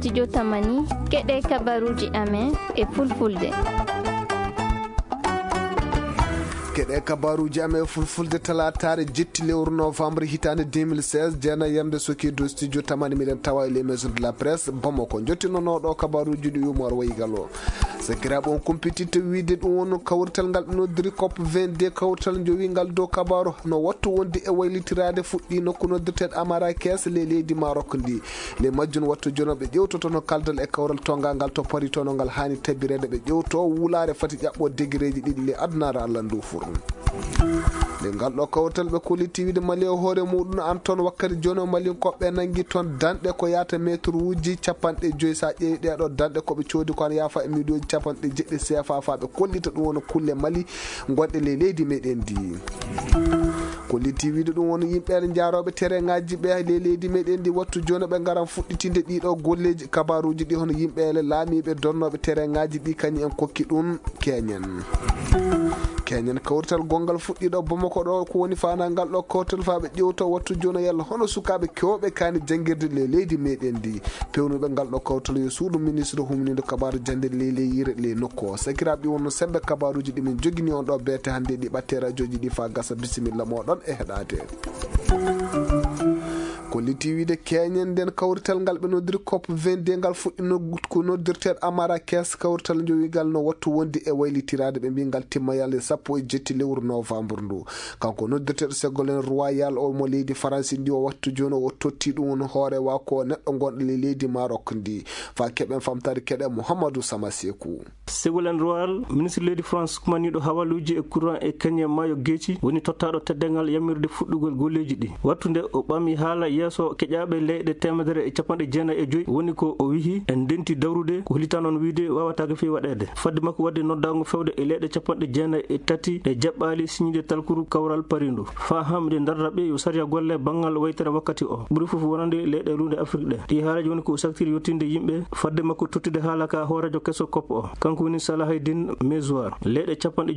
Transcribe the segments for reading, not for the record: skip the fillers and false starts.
studio Tamani keɗe kabaruji amen e fulfulde. keɗe kabaruji amen fulfulde talatare jetti lewru novembre hitande 2016 jeena yamde sokido studio Tamani miɗen tawa e les maisons de la presse Bamako jottinonoɗo kabaruji ɗi yumor wayigal o sakiraɓe on compétite wiide ɗum won kawrital ngal ɓe noddiri COP 22 kawrital jowingal dow kabaru no wattu wonde e waylitirade fuɗɗi nokku noddirteɗe Amarrakech le leydi Maroc ndi le majjun wattu jono ɓe ƴewtoto no kaldal e kawral tongal ngal to pari tono ngal hani tabbirede ɓe ƴewto wulare fati ƴaɓɓo degré ji ɗiɗi le adunare Allah ndu furɗum nde ngalɗo kawtal ɓe kolliti wiide Mali o hoore muɗum an toon wakkati joni o Mali koɓɓe nangui toon danɗe ko yata métre uji capanɗe joyyi sa ƴeewi ɗeɗo danɗe koɓe coodi ko an yaafa e million capanɗe jeɗɗi CFA fa ɓe kollita ɗum woni kulle Mali gonɗe le leydi meɗen ndi kolliti wiide ɗum woni yimɓeɓe jaaroɓe terrain ngaji ɓe le leydi meɗen ndi wattu joni ɓe garan fuɗɗitinde ɗiɗo golleji kabaruji ɗi hono yimɓeɓe laamiɓe donnoɓe terrain ngaji ɗi kañum en kokki ɗum keñen kawrital gongal fuɗɗiɗo Bamako ɗo ko woni fanangal ɗo kawrital fa ɓe ƴewto wattu joni yalla hono sukaɓe kewɓe kani janguirde le leydi meɗen ndi pewnuɓe ngal ɗo kawrital yo suudu ministre humnido kabaru jande le yire le nokku o sakiraɓe wonno sembe kabaruji ɗi min jogini on ɗo beete hande ɗi ɓatte radio ji ɗi fa gasa bisimilla moɗon e heɗade kolliti wiide keñen nden kawrital ngal ɓe noddiri COP 22 ngal fuɗɗi ko noddirteɗe Amarrakech kawrital jowigal no wattu wondi e waylitirade ɓe mbi ngal timma yalde sappo e jetti lewru novembre ndu kanko noddirteɗo Ségolène Royal o mo leydi France ndi o wattu joni o totti ɗum woni hoore wako neɗɗo gonɗo le leydi Maroc ndi fa keɓen famtade keɗe Mouhamadou Samasekou. Ségolène Royal ministre leydi France kumaniɗo hawaluji e courant e kañe maayo geeci woni tottaɗo teddengal yamirde fuɗɗugol golleji ɗi wattu nde o ɓami haala yeeso keƴaɓe leyɗe 195 woni ko o wihi en denti dawrude ko holita noon wiide wawatake fi waɗede fadde makko wadde noddago fewde e leyɗe 93 e jaɓɓali signide talkuru kawral parindu fa hamde dardaɓe yo saria golle banggal waytere wakkati o ɓuuri foof wonande leyɗe lunde Afrique ɗe ɗi haalaji woni ko saktiri yettinde yimɓe fadde makko tottude haala ka hoorejo kesso COP o kanko woni Salahaydine Mezoir leyɗe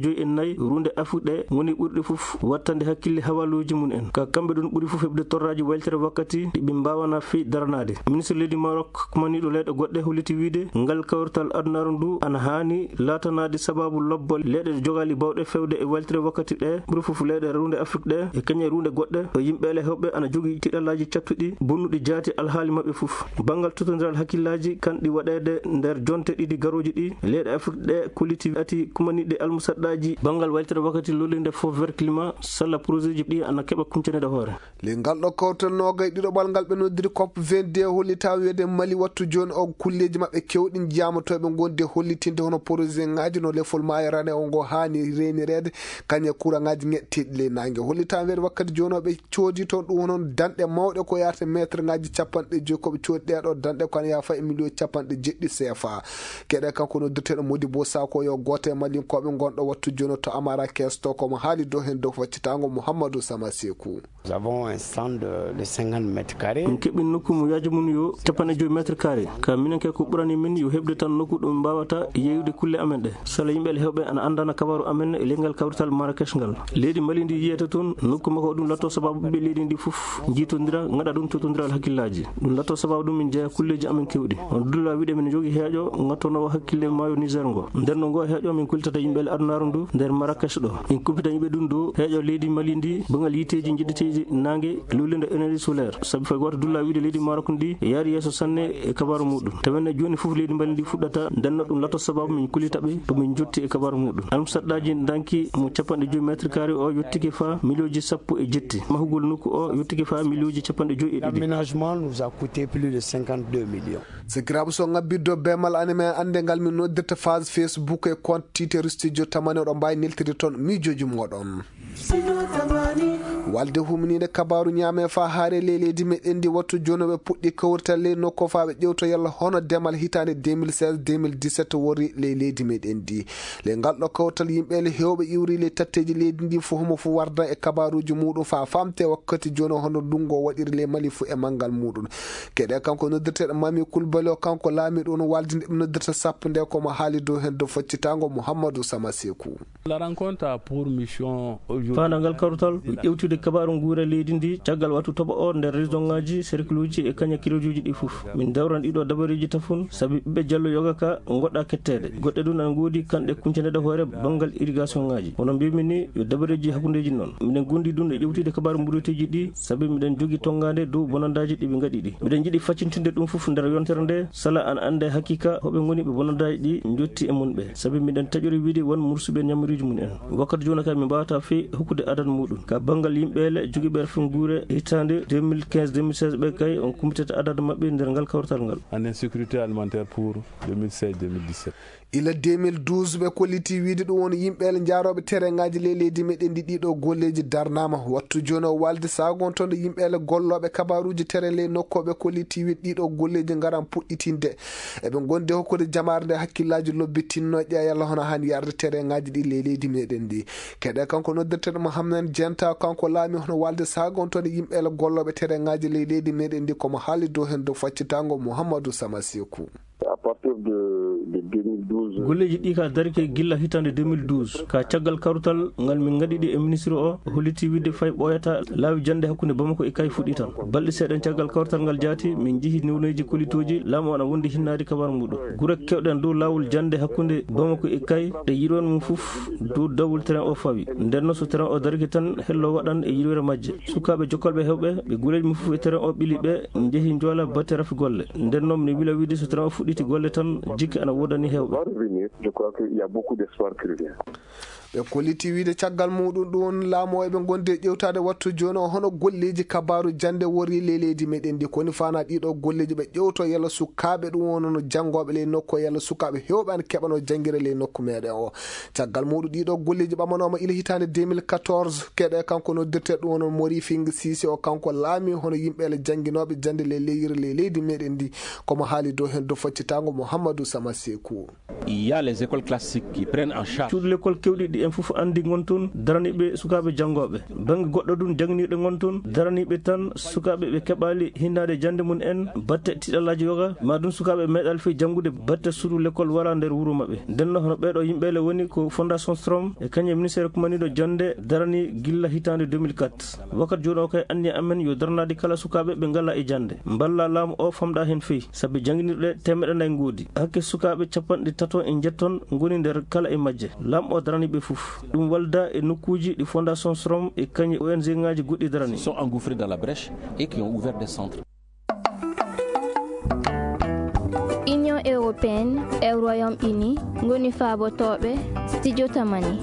54 runde Afrique ɗe woni ɓurɗi foof wattande hakkille hawaluji mum en ka kamɓe ɗon ɓuuri foof heɓde torraji waytere wakkati ɓe mbawana fi daranade ministre leydi Maroc kumaniɗo leyɗe goɗɗe holliti wiide ngal kawrital adunaru ndu ana hani latanade sababu lobbol leyɗe jogali bawɗe fewde e waltere wakkati ɗe ɓuuri foof leyɗe runde Afrique ɗe e kañe runde goɗɗe o yimɓele hewɓe ana jogui tiɗallaji cattuɗi bonnuɗi jaati alhaali mabɓe foof banggal totodiral hakkillaji kanɗi waɗede nder jonte ɗiɗi garoji ɗi leyɗe Afrique ɗe kolliti ati kumaniɗe almusaɗɗaji banggal waltere wakkati lolinde fond vert climat salla projet ji ɗi ana keɓa kumcanede hoore le ngalɗo kawtal nogay ɗiɗoɓal ngal ɓe noddiri COP 22 hollita wiyede Mali wattu joni o kulleji mabɓe kewɗi jiyamatoɓe gonde hollitinde hono projet ngaji no lefol mayarane o ngo hani renirede kañe courant ngaji ŋetteɗi le nangue hollita wiyede wakkati joni ɓe coodi toon ɗum honon danɗe mawɗe ko yata métre ngaji 50 koɓe coodi ɗeɗo danɗe kono yafa e million 50 CFA keɗe kanko noddirteɗo Modibo Sako yo goto e malinkoɓe gonɗo wattu joni to Amarrakech to komo haali dow hen dow faccitango Mouhamadou Samasekou. Nous avons un stand de 50 mètres carrés. On keɓi nokku mo yaaji mum yo 50 mètre carré ka minen ke ko ɓurani min yo heɓde tan nokku ɗum mbawata yeyude kulle amen ɗe sala yimɓe hewɓe ana andana kabaru amen e lengal kawrital Marrakech ngal leydi Mali ndi yiyata toon nokku makko ɗum latto sababu ɓiɓɓe leydi ndi fof jiitodira gaɗa ɗum totodiral hakkillaji ɗum latto sababu ɗum min jeeya kulleji amen kewɗi on dulla wiide min jogui heeƴo gattonowo hakkille maayo Niger ngo nder no ngo heeƴo min kultata yimɓe adunaru ndu nder Marrakech ɗo min kuppita yimɓe ɗum dow heeƴo leydi Mali ndi bangal yiteji jiɗeteji nangue lulinde énergie solaire sabi fay goto dulla wiide leydi Maroc ndi yaari yeeso sanne e kabaru muɗum tawenne joni foof leydi Mali ndi fuɗɗata ndenno ɗum latto sababu min kulitaɓe to min jotti e kabaru muɗum almusaɗɗaji danki mo 50 mètre carré o yettiki fa millioji 17 mahugol nokku o yettiki fa millioji 52 l'aménagement nous a coûté plus de 52 millions sikiraɓe so ngabbiddo bemal anime ande ngal min noddirta phase Facebook e compte Twitter studio Tamani oɗo mbawi neltiri toon miijoji moɗon walde humnide kabaru ñaame fa haare leydi meɗen ndi wattu joni ɓe puɗɗi kawrital ley nokko fa ɓe ƴewto yalla hono demal hitande 2016-2017 wori leydi meɗen ndi le ngalɗo kawrital yimɓele hewɓe iwri le tatteji leydi ndi fo homo fo warda e kabaruji muɗum fa famte wakkati joni hono ndungo waɗiri le Mali fo e manggal muɗum keɗe kanko noddirteɗo Mami Coulibaly o kanko laami ɗo no waldinde ɓe noddirta sappo nde komo haali dow hen dow faccitango Mouhamadou Samasekou. La rencontre a pour mission fandangal kawrital ƴewtude ƴewtude kabaru nguura leydi ndi caggal wattu toɓa o nder région ngaji cercle uji e kaña kilojuji ɗi fof min dawran ɗiɗo dabareji tafun saabi ɓiɓɓe jallo yoga ka goɗɗa kettede goɗɗe ɗum an goodi kanɗe kuncanede hoore banggal irrigation ngaji hono mbimi ni yo dabareji hakkudeji noon minen gondi ɗum e ƴewtude kabaru mbureteji ɗi saabi miɗen jogui tongade dow bonandaji ɗiɓe gaɗi ɗi miɗen jiiɗi faccintinde ɗum fof nder yontere nde sala an ande hakkika hoɓe goni ɓe bonandaji ɗi jotti e mun ɓe saabi miɗen taƴori wiide won mursuɓe ñamriji mun en wakkati joni ka min mbawata fe hokkude adat muɗum ka banggal yimɓele joguiɓe refin guure hitande 2015-2016 ɓe kay on kumtete adat mabɓe nder ngal kawtal ngal en insécurité alimentaire pour 2016-2017 ila 2012 ɓe kolliti wiide ɗum woni yimɓele jaaroɓe terrain-ngaji leydi meɗen ndi ɗiɗo golleji darnama wattu joni o walde sagon toon yimɓele golloɓe kabaruji terrain ley nokkoɓe kolliti wiide ɗiɗo golleji garan puɗɗitinde eɓe gonde hokkude jamare nde hakkillaji lobbitinno ƴeeyalla hono hani yarde terrain-ngaji ɗi leydi meɗen ndi keɗe kanko noddirteɗo Mohamed Dienta kanko laami hono walde sagon toon yimɓele golloɓe terrain-ngaji leydi meɗen ndi komo haali dow hen dow faccitango Mouhamadou Samasekou. À partir de 2012 golleji ɗi ka darike gilla hitande 2012 ka caggal karutal ngal min gaɗiɗi e ministre o holliti widde fay ɓoyata laawi jande hakkude Bamako e Kay fuɗɗi tan balɗe seeɗen caggal karutal ngal jaati min jeehi newneji kolitoji laamu ana wondi hinnade kabaru muɗum guure kewɗen dow lawol jande hakkude Bamako e Kay e yiɗon mum fof dow dawol train o fawi ndenno so train o darike tan hello waɗan e yiɗore majje sukaɓe jokkolɓe hewɓe ɓe guureji mum fof e train o ɓiili ɓe jeehi joola batte rafi golle ndenno mine wila wiide so train o fuɗɗiti golle tan jikki ana wodani hewɓe. Je crois qu'il y a beaucoup d'espoir qui revient. ɓe kolliti wiide caggal muɗum ɗum laamoɓe ɓe gonde ƴewtade wattu joni o hono golleji kabaru jande wori leydi meɗen ndi koni fana ɗiɗo golleji ɓe ƴewto yalla sukaɓe ɗum wonono janggoɓe ley nokku yalla sukaɓe hewɓe an keɓano jangguire ley nokku meɗen o caggal muɗum ɗiɗo golleji ɓamanoma ila hitande 2014 keɗe kanko noddirte ɗum wono Mori Fing Cissé o kanko laami hono yimɓele janguinoɓe jande ley leyiri ley leydi meɗen ndi komo haali dow hen dow faccitango Mouhamadou Samasekou. Il y a les écoles classiques qui prennent en charge toute l'école kewɗiɗi en fof andi gon toon daraniɓe sukaɓe janggoɓe banggue goɗɗo ɗum jangniɗo gon toon daraniɓe tan sukaɓe ɓe keɓali hinnade jande mum en batte tiɗallaji yoga ma ɗum sukaɓe meeɗal fe janggude batte suudu l'école wala nder wuuro mabɓe ndenno hono ɓeɗo yimɓele woni ko fondation Strom e kañe ministére kumaniɗo jande darani gilla hitande 2004 wakkati joni o kay anni amen yo daranade kala sukaɓe ɓe ngala e jande balla laamu o famɗa hen feyi saabi jangguirɗe temeɗe nayyi goodi hakke sukaɓe capanɗe tato e jetton goni nder kala e majje laamu o daraniɓe fof ɗum walda e nokkuji ɗi fondation Strom e kañe ONG ngaji goɗɗi darani sont engouffrés dans la brèche et qui ont ouvert des centres. Union européenne e Royaume-Uni ngoni faabotoɓe studio tamani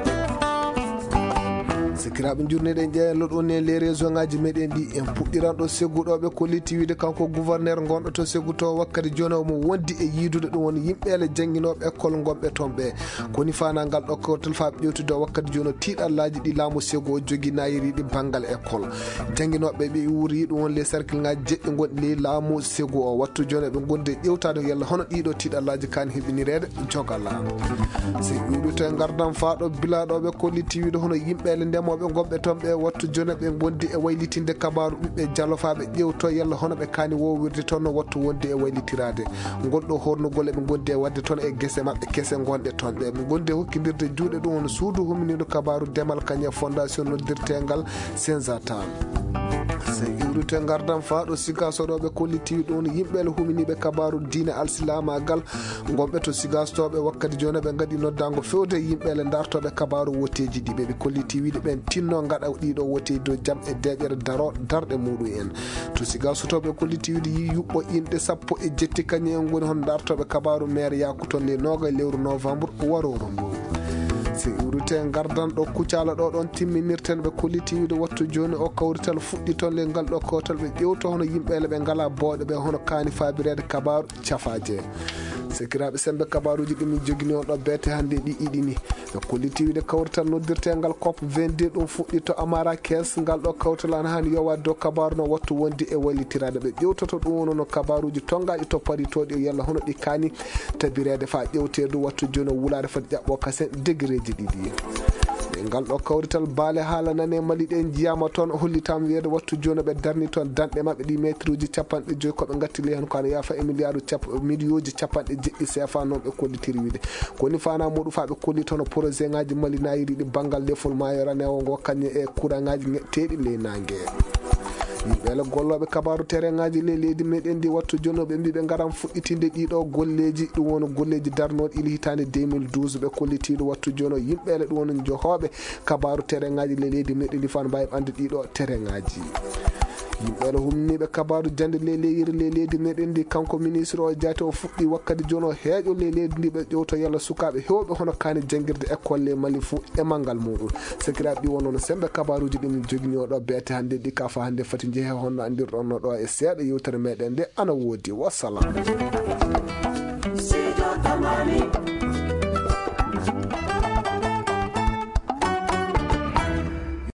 sikiraɓe jurneɗen ƴeewlo ɗon e les région ngaji meɗen ɗi en puɗɗiran ɗo segguɗoɓe kolliti wiide kanko gouverneur gonɗo to segguto wakkati joni omo wondi e yiidude ɗum woni yimɓele jangguinoɓe école gonɓe toon ɓe koni fanangal ɗo kawtal faaɓe ƴewtude o wakkati joni tiiɗallaji ɗi laamu seggu o jogui nayiriɗi banggal école jangguinoɓe ɓe wuuri ɗum woni les cercle ngaji jeɗɗi gonɗi ley laamu seggu o wattu joni ɓe gonde ƴewtade yalla hono ɗiɗo tiiɗallaji kani heɓinirede jogala so ƴuɗute gardan faaɗo bilaɗoɓe kolliti wiide hono yimɓele ndemoɓe gonɓe toon ɓe wattu joni ɓe gondi e waylitinde kabaru ɓiɓɓe jalofaɓe ƴewto yalla hono ɓe kani wowirde toon no wattu wonde e waylitirade gonɗo hornugol eɓe gondi e wadde toon e guese mabɓe kese gonɗe toon ɓe ɓe gondi e hokkidirde juuɗe ɗum woni suudu huminiɗo kabaru demal kañe fondation noddirtegal Senzata so iwrite gardan faaɗo sigasoɗoɓe kollitiwi ɗum yimɓele huminiɓe kabaru diine alsilamagal gonɓe to sigastoɓe wakkati joni ɓe gaɗi noddago fewde yimɓele dartoɓe kabaru woteji ɗiɓe ɓe kollitiwiɗe ɓen tinno gaɗa ɗiɗo woteji dow jaam e deƴere darɗe muɗum en to sigasotoɓe kollitiwiɗe yi yuɓɓo inɗe sappo e jetti kañum en goni hon dartoɓe kabaru maire yakuton le noga lewru novembre waroro ndu si iwrite gardan ɗo kucala ɗo ɗon timminirten ɓe kollitiwiɗe wattu joni o kawrital fuɗɗi toon le ngal ɗo kawtal ɓe ƴewto hono yimɓele ɓe ngala booɗe ɓe hono kani fabirede kabaru cafaje sekiraɓe sembe kabaruji ɗimin jogini on ɗo beete hannde ɗi iɗini ɓe kollitiwiɗe kawrital noddirtegal COP 22 ɗum fuɗɗi to Marrakech ngal ɗo kawtal an hani yowa dow kabaru no wattu wondi e wallitirade ɓe ƴewtoto ɗum wono no kabaruji tongaji topparitoɗi yalla hono ɗi kani tabirede fa ƴewtedu wattu joni wulade fati ƴaɓɓo kasen degré ji ɗiɗi ngal ɗo kawrital baale haala nane mali ɗe jiyama toon hollitam wiyeede wattu joni ɓe darni toon danɗe mabɓe ɗi métre uji 50 koɓe gattili hen ko ana yaafa e milliards capanɗe jeɗɗi CFA noon ɓe kollitiri wiide koni fana muɗum fa ɓe kolli toon projet ngaji mali nayiriɗi banggal lefol mayora newo ngo kañe e courant ngaji ŋetteɗi ley nangue yimɓeele golloɓe kabaru terrain ngaji ley leydi meɗen ndi wattu joni ɓe mbi ɓe garan fuɗɗitinde ɗiɗo golleji ɗum woni golleji darnoɗi ili hitande 2012 ɓe kollitiɗo wattu joni yimɓeele ɗum woni johoɓe kabaru terrain ngaji ley leydi meɗen ndi fano mbawi ɓande ɗiɗo terrain ngaji yimɓeele humniɓe kabaru jande leydi leydi meɗen ndi kanko ministre o jaati o fuɗɗi wakkati joni o heeƴo ley leydi ndi ɓe ƴewto yalla sukaɓe hewɓe hono kani jangguirde école le mali fou e malngal muɗum sakiraɓe ɗi wonnono sembe kabaruji ɗin joguinoɗo beete hannde ɗi ka fa hannde fati jeehe honno andirɗonno ɗo e seeɗa yewtere meɗen nde ana woodi wassalam.